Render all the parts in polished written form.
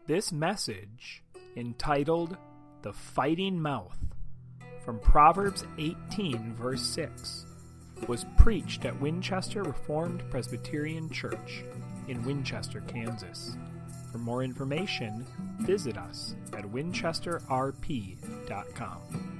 This message, entitled The Fighting Mouth, from Proverbs 18, verse 6, was preached at Winchester Reformed Presbyterian Church in Winchester, Kansas. For more information, visit us at winchesterrp.com.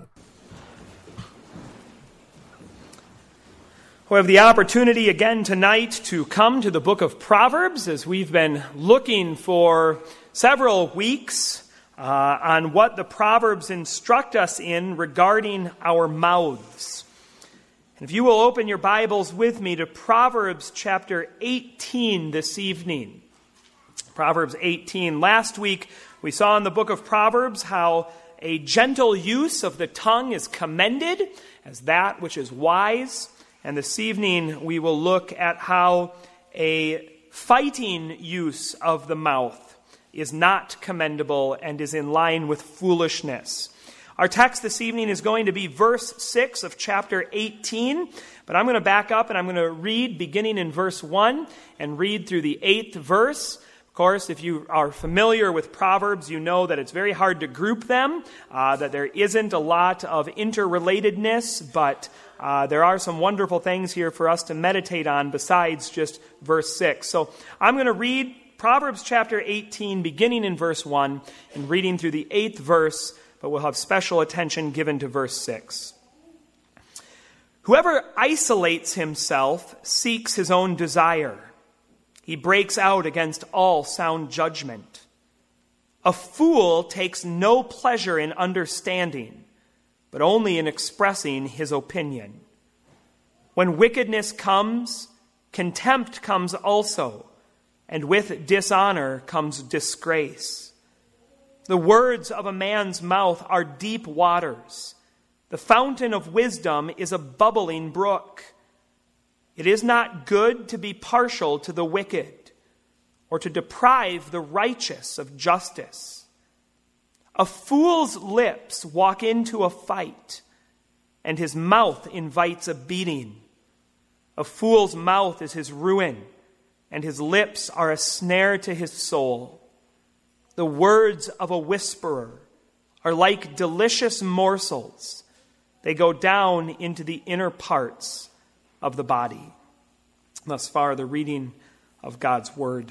We have the opportunity again tonight to come to the book of Proverbs as we've been looking for several weeks on what the Proverbs instruct us in regarding our mouths. And if you will open your Bibles with me to Proverbs chapter 18 this evening. Proverbs 18. Last week we saw in the book of Proverbs how a gentle use of the tongue is commended as that which is wise. And this evening we will look at how a fighting use of the mouth is not commendable and is in line with foolishness. Our text this evening is going to be verse 6 of chapter 18, but I'm going to back up and I'm going to read beginning in verse 1 and read through the 8th verse. Of course, if you are familiar with Proverbs, you know that it's very hard to group them, that there isn't a lot of interrelatedness, but there are some wonderful things here for us to meditate on besides just verse 6. So I'm going to read Proverbs chapter 18, beginning in verse 1, and reading through the 8th verse, but we'll have special attention given to verse 6. Whoever isolates himself seeks his own desire. He breaks out against all sound judgment. A fool takes no pleasure in understanding, but only in expressing his opinion. When wickedness comes, contempt comes also, and with dishonor comes disgrace. The words of a man's mouth are deep waters. The fountain of wisdom is a bubbling brook. It is not good to be partial to the wicked, or to deprive the righteous of justice. A fool's lips walk into a fight, and his mouth invites a beating. A fool's mouth is his ruin, and his lips are a snare to his soul. The words of a whisperer are like delicious morsels. They go down into the inner parts of the body. Thus far, the reading of God's Word.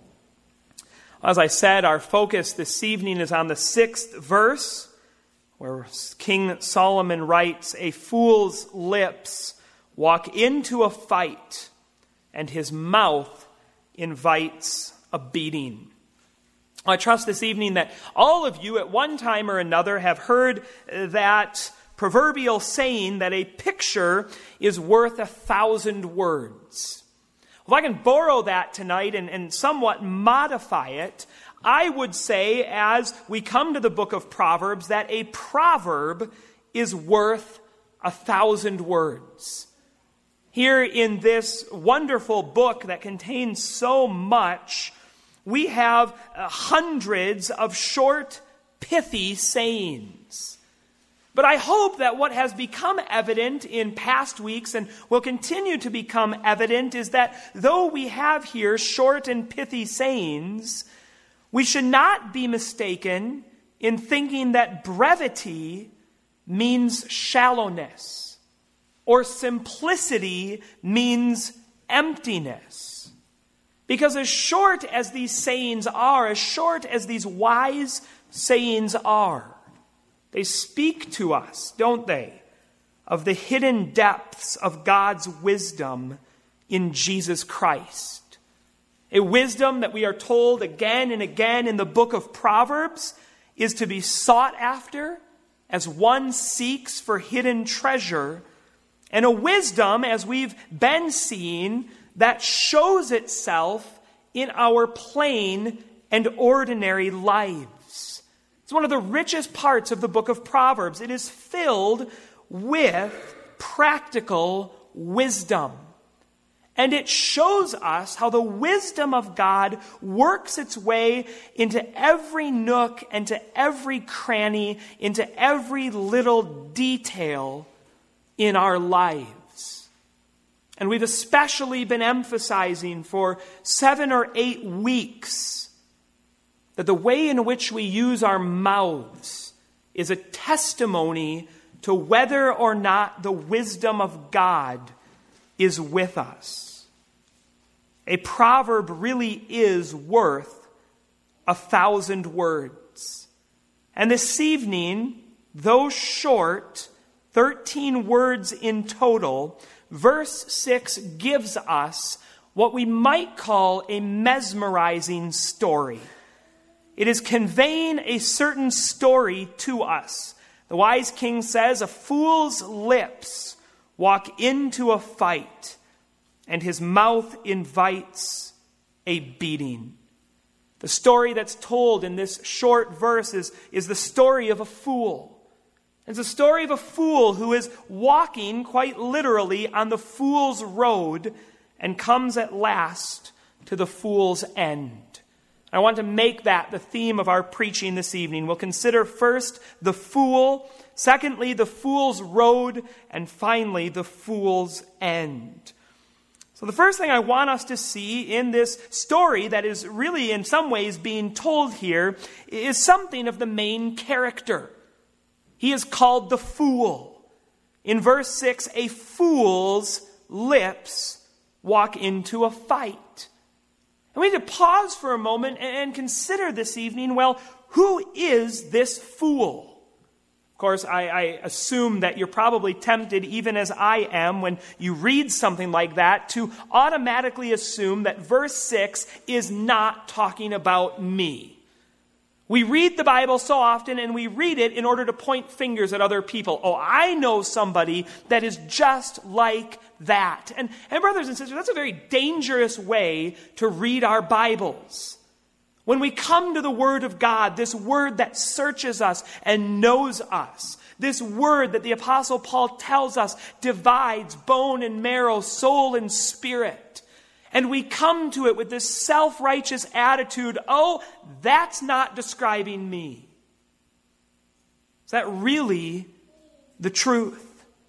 As I said, our focus this evening is on the 6th verse, where King Solomon writes, "A fool's lips walk into a fight, and his mouth invites a beating." I trust this evening that all of you at one time or another have heard that proverbial saying that a picture is worth 1,000 words. If I can borrow that tonight and somewhat modify it, I would say, as we come to the book of Proverbs, that a proverb is worth 1,000 words. Here in this wonderful book that contains so much, we have hundreds of short, pithy sayings. But I hope that what has become evident in past weeks and will continue to become evident is that though we have here short and pithy sayings, we should not be mistaken in thinking that brevity means shallowness or simplicity means emptiness. Because as short as these sayings are, as short as these wise sayings are, they speak to us, don't they, of the hidden depths of God's wisdom in Jesus Christ. A wisdom that we are told again and again in the book of Proverbs is to be sought after as one seeks for hidden treasure, and a wisdom, as we've been seeing, that shows itself in our plain and ordinary lives. It's one of the richest parts of the book of Proverbs. It is filled with practical wisdom. And it shows us how the wisdom of God works its way into every nook and to every cranny, into every little detail in our lives. And we've especially been emphasizing for 7 or 8 weeks that the way in which we use our mouths is a testimony to whether or not the wisdom of God is with us. A proverb really is worth 1,000 words. And this evening, though short, 13 words in total, verse 6 gives us what we might call a mesmerizing story. It is conveying a certain story to us. The wise king says, a fool's lips walk into a fight, and his mouth invites a beating. The story that's told in this short verse is the story of a fool. It's a story of a fool who is walking quite literally on the fool's road and comes at last to the fool's end. I want to make that the theme of our preaching this evening. We'll consider first the fool, secondly the fool's road, and finally the fool's end. So the first thing I want us to see in this story that is really in some ways being told here is something of the main character. He is called the fool. In verse 6, a fool's lips walk into a fight. And we need to pause for a moment and consider this evening, well, who is this fool? Of course, I assume that you're probably tempted, even as I am, when you read something like that, to automatically assume that verse 6 is not talking about me. We read the Bible so often, and we read it in order to point fingers at other people. Oh, I know somebody that is just like that. And brothers and sisters, that's a very dangerous way to read our Bibles. When we come to the Word of God, this Word that searches us and knows us, this Word that the Apostle Paul tells us divides bone and marrow, soul and spirit, and we come to it with this self-righteous attitude, oh, that's not describing me. Is that really the truth?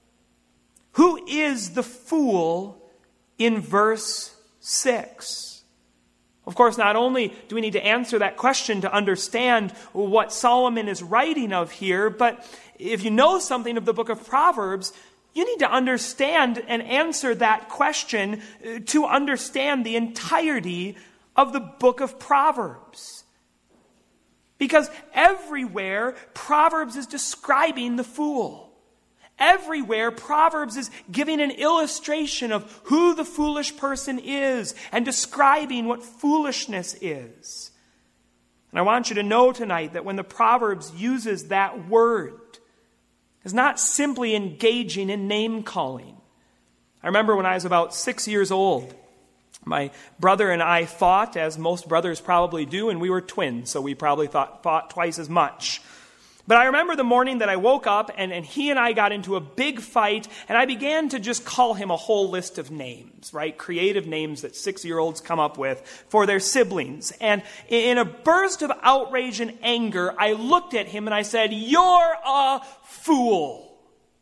Who is the fool in verse 6? Of course, not only do we need to answer that question to understand what Solomon is writing of here, but if you know something of the book of Proverbs, you need to understand and answer that question to understand the entirety of the book of Proverbs. Because everywhere, Proverbs is describing the fool. Everywhere, Proverbs is giving an illustration of who the foolish person is and describing what foolishness is. And I want you to know tonight that when the Proverbs uses that word, it's not simply engaging in name-calling. I remember when I was about 6 years old, my brother and I fought, as most brothers probably do, and we were twins, so we probably fought twice as much. But I remember the morning that I woke up and he and I got into a big fight, and I began to just call him a whole list of names, right? Creative names that 6-year-olds come up with for their siblings. And in a burst of outrage and anger, I looked at him and I said, "You're a fool."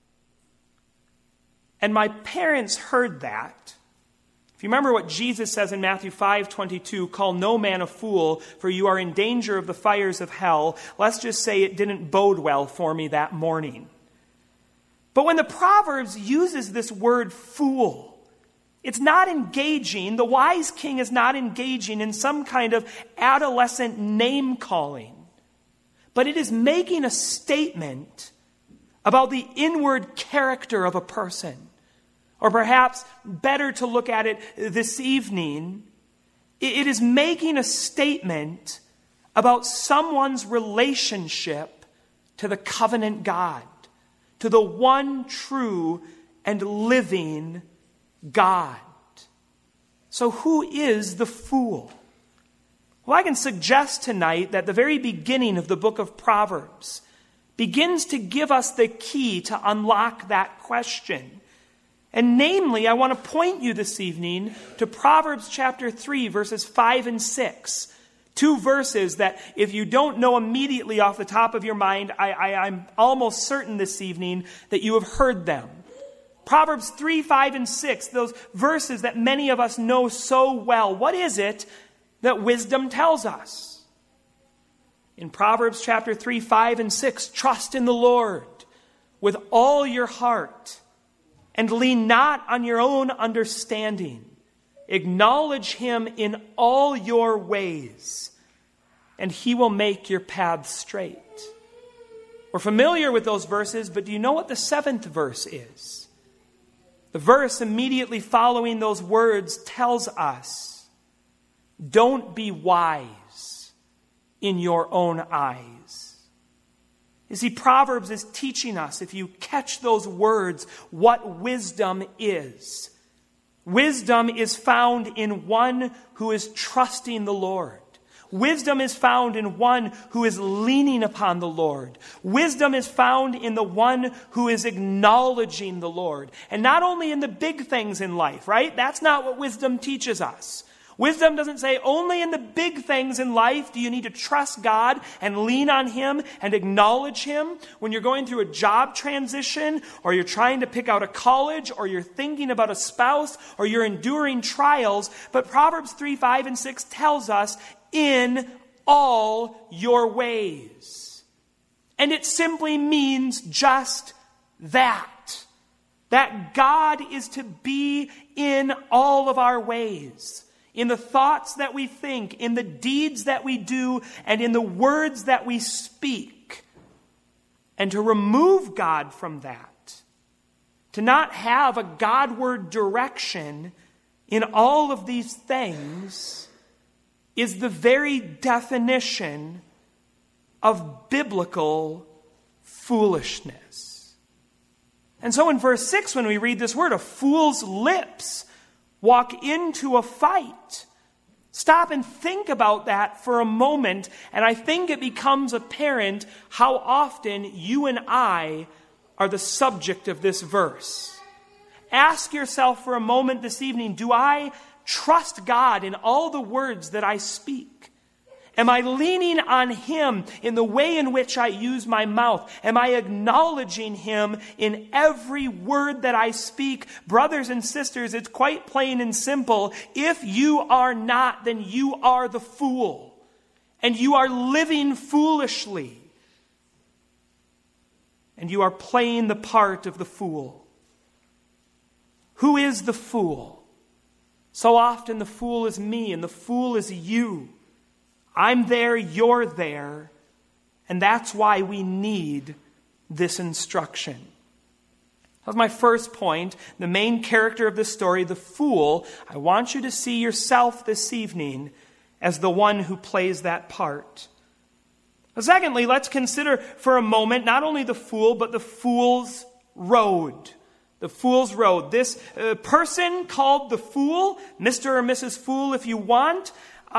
And my parents heard that. If you remember what Jesus says in Matthew 5:22, "Call no man a fool, for you are in danger of the fires of hell," let's just say it didn't bode well for me that morning. But when the Proverbs uses this word fool, it's not engaging, the wise king is not engaging in some kind of adolescent name-calling, but it is making a statement about the inward character of a person. Or perhaps better to look at it this evening, it is making a statement about someone's relationship to the covenant God, to the one true and living God. So who is the fool? Well, I can suggest tonight that the very beginning of the book of Proverbs begins to give us the key to unlock that question. And namely, I want to point you this evening to Proverbs chapter 3, verses 5 and 6. Two verses that if you don't know immediately off the top of your mind, I'm almost certain this evening that you have heard them. Proverbs 3, 5, and 6, those verses that many of us know so well. What is it that wisdom tells us? In Proverbs chapter 3, 5, and 6, trust in the Lord with all your heart and lean not on your own understanding. Acknowledge him in all your ways, and he will make your paths straight. We're familiar with those verses, but do you know what the 7th verse is? The verse immediately following those words tells us, don't be wise in your own eyes. You see, Proverbs is teaching us, if you catch those words, what wisdom is. Wisdom is found in one who is trusting the Lord. Wisdom is found in one who is leaning upon the Lord. Wisdom is found in the one who is acknowledging the Lord. And not only in the big things in life, right? That's not what wisdom teaches us. Wisdom doesn't say only in the big things in life do you need to trust God and lean on him and acknowledge him. When you're going through a job transition, or you're trying to pick out a college, or you're thinking about a spouse, or you're enduring trials. But Proverbs 3, 5, and 6 tells us, in all your ways. And it simply means just that. That God is to be in all of our ways. In the thoughts that we think, in the deeds that we do, and in the words that we speak. And to remove God from that, to not have a Godward direction in all of these things, is the very definition of biblical foolishness. And so in verse 6, when we read this word, a fool's lips walk into a fight. Stop and think about that for a moment, and I think it becomes apparent how often you and I are the subject of this verse. Ask yourself for a moment this evening, do I trust God in all the words that I speak? Am I leaning on him in the way in which I use my mouth? Am I acknowledging him in every word that I speak? Brothers and sisters, it's quite plain and simple. If you are not, then you are the fool. And you are living foolishly. And you are playing the part of the fool. Who is the fool? So often the fool is me and the fool is you. I'm there, you're there, and that's why we need this instruction. That was my first point, the main character of the story, the fool. I want you to see yourself this evening as the one who plays that part. Secondly, let's consider for a moment not only the fool, but the fool's road. The fool's road. This person called the fool, Mr. or Mrs. Fool if you want,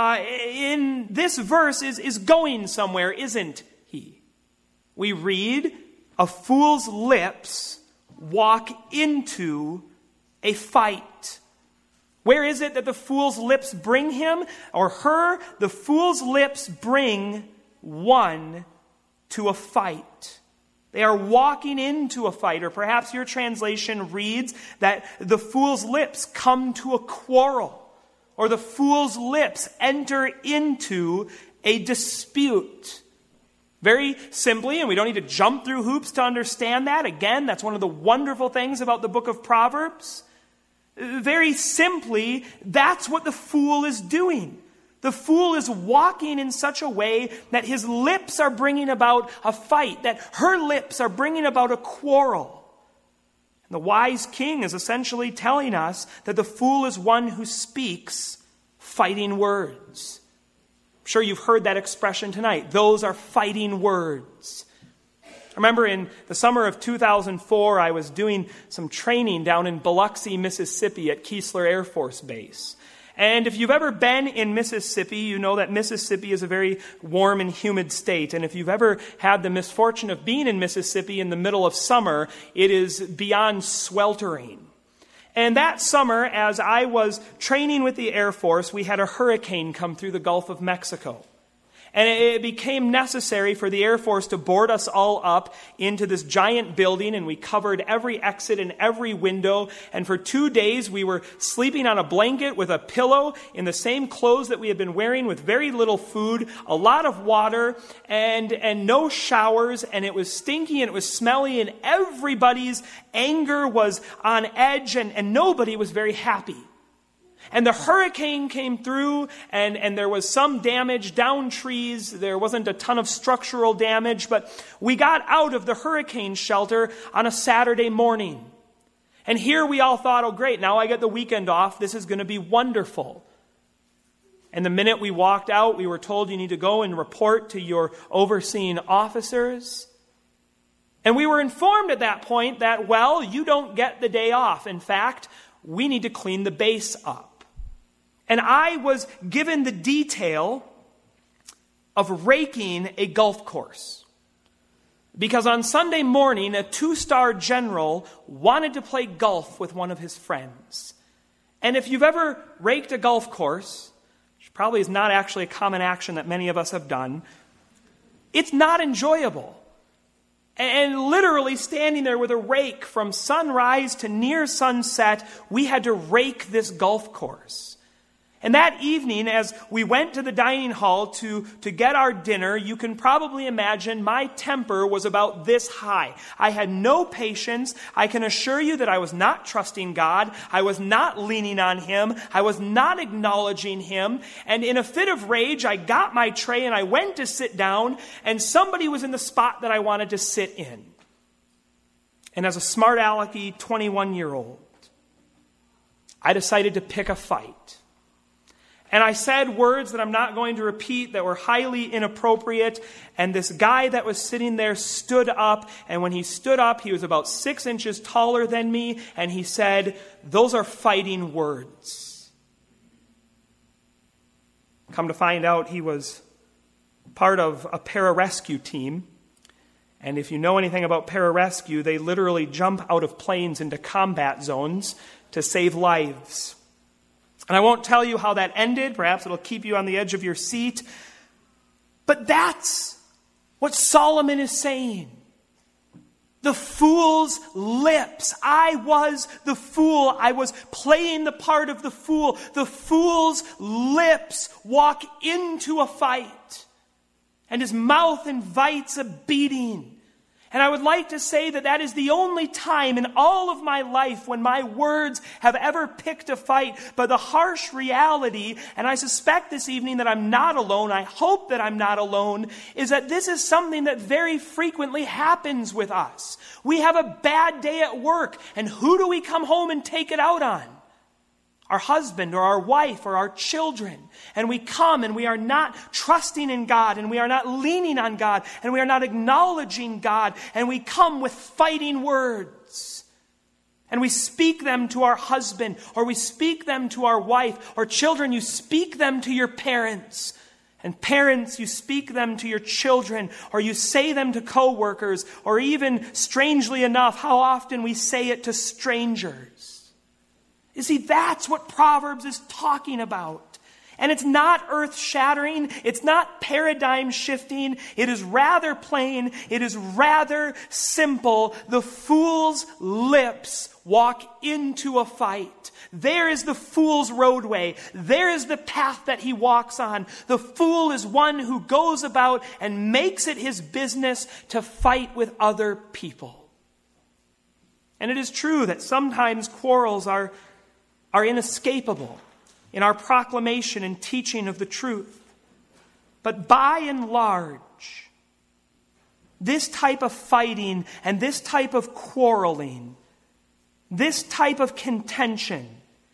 in this verse is going somewhere, isn't he? We read, a fool's lips walk into a fight. Where is it that the fool's lips bring him or her? The fool's lips bring one to a fight. They are walking into a fight, or perhaps your translation reads that the fool's lips come to a quarrel. Or the fool's lips enter into a dispute. Very simply, and we don't need to jump through hoops to understand that. Again, that's one of the wonderful things about the book of Proverbs. Very simply, that's what the fool is doing. The fool is walking in such a way that his lips are bringing about a fight, that her lips are bringing about a quarrel. The wise king is essentially telling us that the fool is one who speaks fighting words. I'm sure you've heard that expression tonight. Those are fighting words. I remember in the summer of 2004, I was doing some training down in Biloxi, Mississippi at Keesler Air Force Base. And if you've ever been in Mississippi, you know that Mississippi is a very warm and humid state. And if you've ever had the misfortune of being in Mississippi in the middle of summer, it is beyond sweltering. And that summer, as I was training with the Air Force, we had a hurricane come through the Gulf of Mexico. And it became necessary for the Air Force to board us all up into this giant building, and we covered every exit and every window. And for 2 days, we were sleeping on a blanket with a pillow in the same clothes that we had been wearing, with very little food, a lot of water, and no showers. And it was stinky and it was smelly, and everybody's anger was on edge, and nobody was very happy. And the hurricane came through, and there was some damage, down trees. There wasn't a ton of structural damage, but we got out of the hurricane shelter on a Saturday morning. And here we all thought, oh great, now I get the weekend off. This is going to be wonderful. And the minute we walked out, we were told you need to go and report to your overseeing officers. And we were informed at that point that, well, you don't get the day off. In fact, we need to clean the base up. And I was given the detail of raking a golf course. Because on Sunday morning, a 2-star general wanted to play golf with one of his friends. And if you've ever raked a golf course, which probably is not actually a common action that many of us have done, it's not enjoyable. And literally standing there with a rake from sunrise to near sunset, we had to rake this golf course. And that evening, as we went to the dining hall to get our dinner, you can probably imagine my temper was about this high. I had no patience. I can assure you that I was not trusting God. I was not leaning on Him. I was not acknowledging Him. And in a fit of rage, I got my tray and I went to sit down, and somebody was in the spot that I wanted to sit in. And as a smart alecky 21-year-old, I decided to pick a fight. And I said words that I'm not going to repeat that were highly inappropriate. And this guy that was sitting there stood up. And when he stood up, he was about 6 inches taller than me. And he said, "Those are fighting words." Come to find out, he was part of a pararescue team. And if you know anything about pararescue, they literally jump out of planes into combat zones to save lives. And I won't tell you how that ended. Perhaps it'll keep you on the edge of your seat. But that's what Solomon is saying. The fool's lips. I was the fool. I was playing the part of the fool. The fool's lips walk into a fight, and his mouth invites a beating. And I would like to say that that is the only time in all of my life when my words have ever picked a fight. But the harsh reality, and I suspect this evening that I'm not alone, I hope that I'm not alone, is that this is something that very frequently happens with us. We have a bad day at work, and who do we come home and take it out on? Our husband or our wife or our children. And we come and we are not trusting in God, and we are not leaning on God, and we are not acknowledging God, and we come with fighting words. And we speak them to our husband, or we speak them to our wife, or children, you speak them to your parents. And parents, you speak them to your children, or you say them to coworkers, or even, strangely enough, how often we say it to strangers. You see, that's what Proverbs is talking about. And it's not earth-shattering. It's not paradigm-shifting. It is rather plain. It is rather simple. The fool's lips walk into a fight. There is the fool's roadway. There is the path that he walks on. The fool is one who goes about and makes it his business to fight with other people. And it is true that sometimes quarrels are inescapable in our proclamation and teaching of the truth. But by and large, this type of fighting and this type of quarreling, this type of contention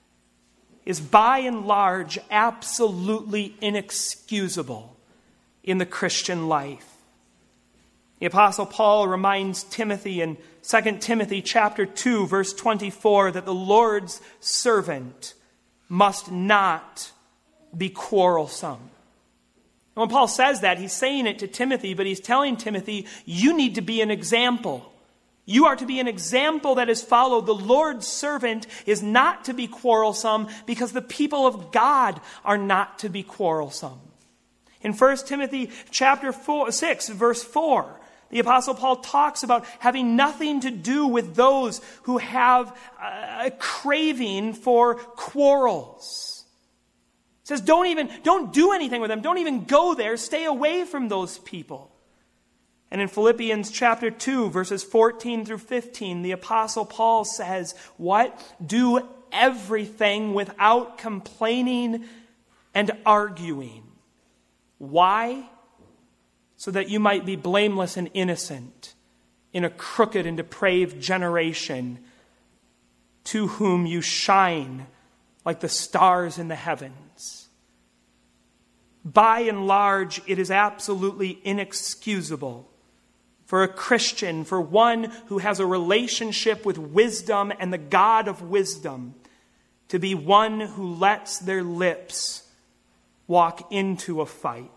is by and large absolutely inexcusable in the Christian life. The Apostle Paul reminds Timothy in 2 Timothy chapter 2, verse 24, that the Lord's servant must not be quarrelsome. And when Paul says that, he's saying it to Timothy, but he's telling Timothy, you need to be an example. You are to be an example that is followed. The Lord's servant is not to be quarrelsome because the people of God are not to be quarrelsome. In 1 Timothy chapter 6, verse 4, the Apostle Paul talks about having nothing to do with those who have a craving for quarrels. He says, don't do anything with them. Don't even go there. Stay away from those people. And in Philippians chapter 2, verses 14 through 15, the Apostle Paul says, what? Do everything without complaining and arguing. Why? So that you might be blameless and innocent in a crooked and depraved generation, to whom you shine like the stars in the heavens. By and large, it is absolutely inexcusable for a Christian, for one who has a relationship with wisdom and the God of wisdom, to be one who lets their lips walk into a fight.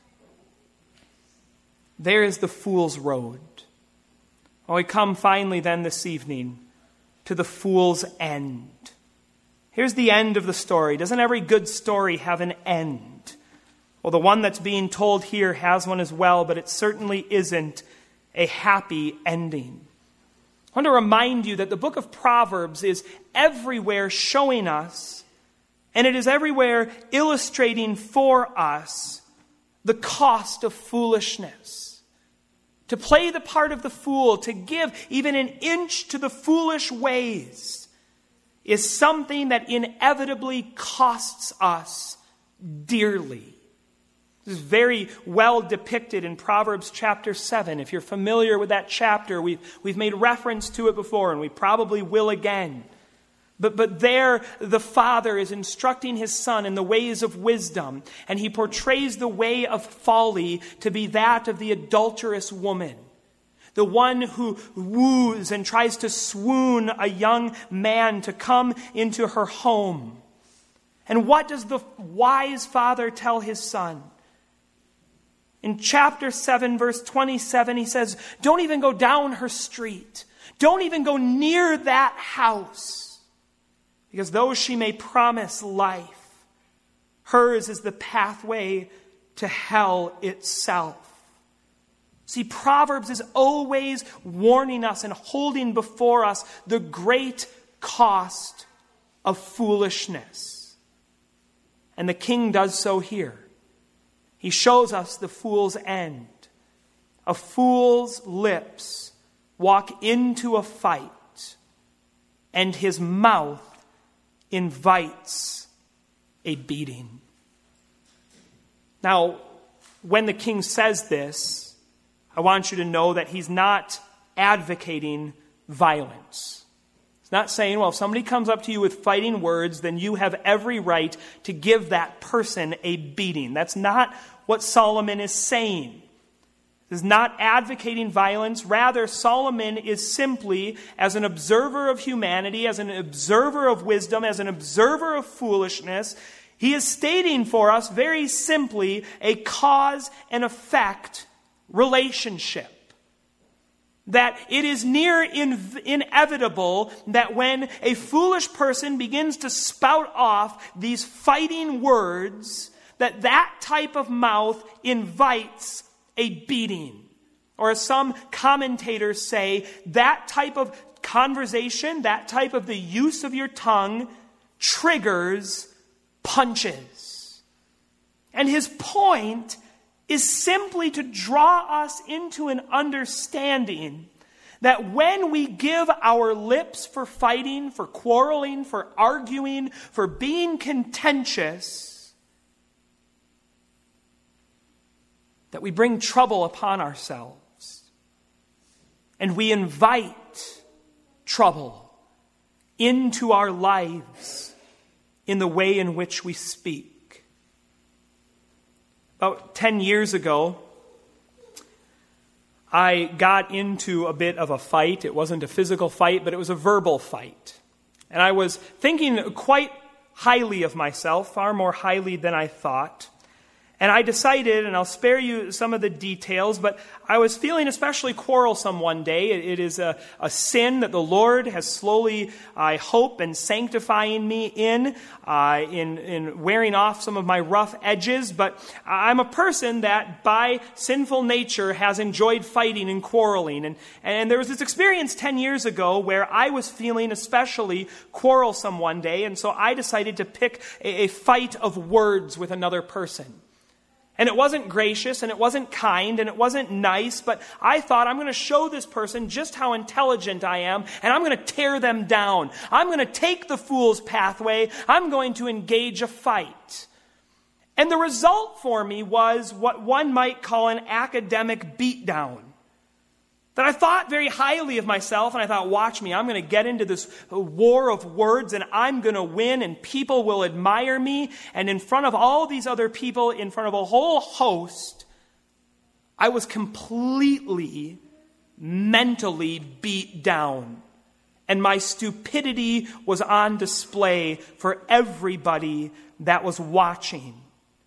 There is the fool's road. Well, we come finally then this evening to the fool's end. Here's the end of the story. Doesn't every good story have an end? Well, the one that's being told here has one as well, but it certainly isn't a happy ending. I want to remind you that the book of Proverbs is everywhere showing us, and it is everywhere illustrating for us, the cost of foolishness. To play the part of the fool, to give even an inch to the foolish ways, is something that inevitably costs us dearly. This is very well depicted in Proverbs chapter 7. If you're familiar with that chapter, we've made reference to it before, and we probably will again. But there, the father is instructing his son in the ways of wisdom, and he portrays the way of folly to be that of the adulterous woman, the one who woos and tries to swoon a young man to come into her home. And what does the wise father tell his son? In chapter 7, verse 27, he says, don't even go down her street. Don't even go near that house. Because though she may promise life, hers is the pathway to hell itself. See, Proverbs is always warning us and holding before us the great cost of foolishness. And the king does so here. He shows us the fool's end. A fool's lips walk into a fight, and his mouth invites a beating. Now, when the king says this, I want you to know that he's not advocating violence. He's not saying, well, if somebody comes up to you with fighting words, then you have every right to give that person a beating. That's not what Solomon is saying. He is not advocating violence. Rather, Solomon is simply, as an observer of humanity, as an observer of wisdom, as an observer of foolishness, he is stating for us very simply a cause and effect relationship. That it is near inevitable that when a foolish person begins to spout off these fighting words, that type of mouth invites a beating. Or as some commentators say, that type of conversation, that type of the use of your tongue triggers punches. And his point is simply to draw us into an understanding that when we give our lips for fighting, for quarreling, for arguing, for being contentious, that we bring trouble upon ourselves. And we invite trouble into our lives in the way in which we speak. About 10 years ago, I got into a bit of a fight. It wasn't a physical fight, but it was a verbal fight. And I was thinking quite highly of myself, far more highly than I thought. And I decided, and I'll spare you some of the details, but I was feeling especially quarrelsome one day. It is a sin that the Lord has slowly, I hope, been sanctifying me in wearing off some of my rough edges. But I'm a person that by sinful nature has enjoyed fighting and quarreling. And there was this experience 10 years ago where I was feeling especially quarrelsome one day. And so I decided to pick a fight of words with another person. And it wasn't gracious, and it wasn't kind, and it wasn't nice, but I thought, I'm going to show this person just how intelligent I am, and I'm going to tear them down. I'm going to take the fool's pathway. I'm going to engage a fight. And the result for me was what one might call an academic beatdown. That I thought very highly of myself, and I thought, watch me, I'm going to get into this war of words, and I'm going to win, and people will admire me. And in front of all these other people, in front of a whole host, I was completely mentally beat down. And my stupidity was on display for everybody that was watching.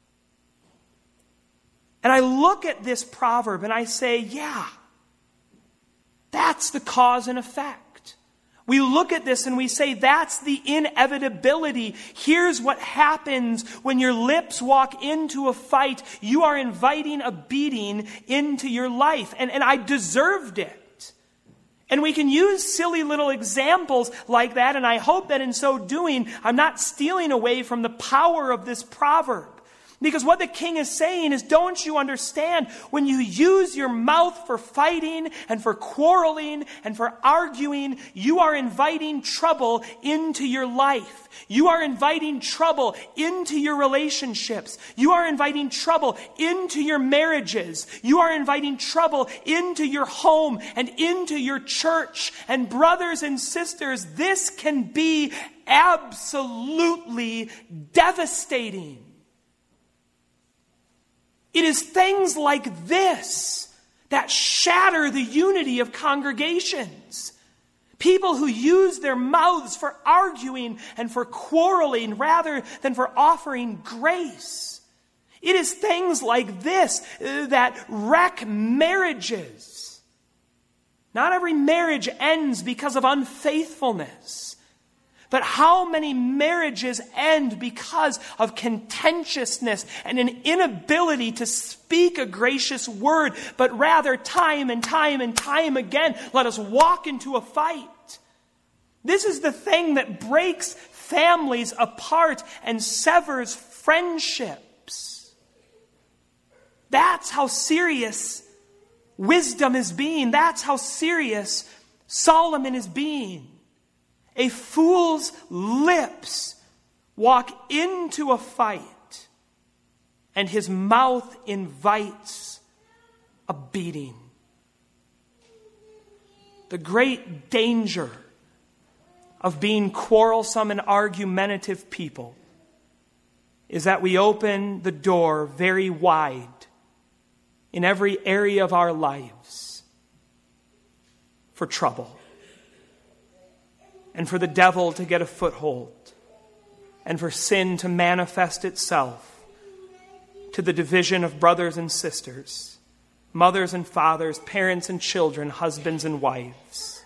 And I look at this proverb, and I say, yeah, that's the cause and effect. We look at this and we say, that's the inevitability. Here's what happens when your lips walk into a fight. You are inviting a beating into your life. And I deserved it. And we can use silly little examples like that, and I hope that in so doing, I'm not stealing away from the power of this proverb. Because what the king is saying is, don't you understand, when you use your mouth for fighting and for quarreling and for arguing, you are inviting trouble into your life. You are inviting trouble into your relationships. You are inviting trouble into your marriages. You are inviting trouble into your home and into your church. And brothers and sisters, this can be absolutely devastating. It is things like this that shatter the unity of congregations. People who use their mouths for arguing and for quarreling rather than for offering grace. It is things like this that wreck marriages. Not every marriage ends because of unfaithfulness. But how many marriages end because of contentiousness and an inability to speak a gracious word, but rather time and time and time again, let us walk into a fight. This is the thing that breaks families apart and severs friendships. That's how serious wisdom is being. That's how serious Solomon is being. A fool's lips walk into a fight, and his mouth invites a beating. The great danger of being quarrelsome and argumentative people is that we open the door very wide in every area of our lives for trouble. And for the devil to get a foothold, and for sin to manifest itself to the division of brothers and sisters, mothers and fathers, parents and children, husbands and wives.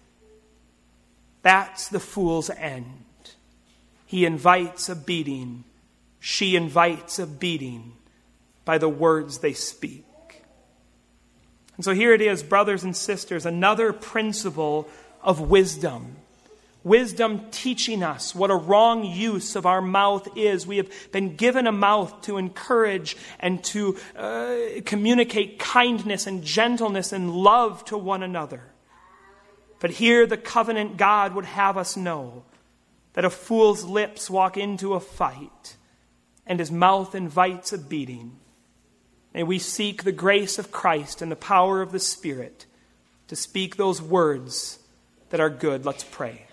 That's the fool's end. He invites a beating. She invites a beating by the words they speak. And so here it is, brothers and sisters, another principle of wisdom. Wisdom teaching us what a wrong use of our mouth is. We have been given a mouth to encourage and to communicate kindness and gentleness and love to one another. But here the covenant God would have us know that a fool's lips walk into a fight and his mouth invites a beating. May we seek the grace of Christ and the power of the Spirit to speak those words that are good. Let's pray.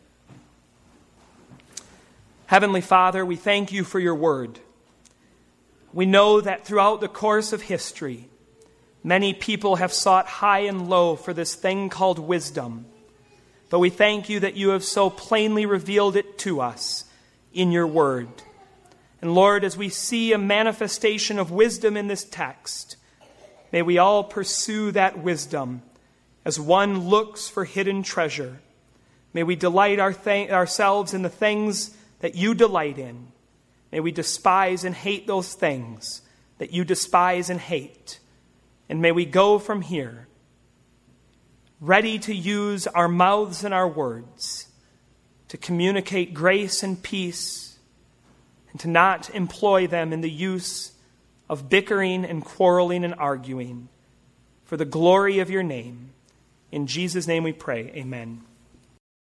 Heavenly Father, we thank you for your word. We know that throughout the course of history, many people have sought high and low for this thing called wisdom. But we thank you that you have so plainly revealed it to us in your word. And Lord, as we see a manifestation of wisdom in this text, may we all pursue that wisdom as one looks for hidden treasure. May we delight ourselves in the things that you delight in. May we despise and hate those things that you despise and hate. And may we go from here ready to use our mouths and our words to communicate grace and peace, and to not employ them in the use of bickering and quarreling and arguing, for the glory of your name. In Jesus' name we pray, amen.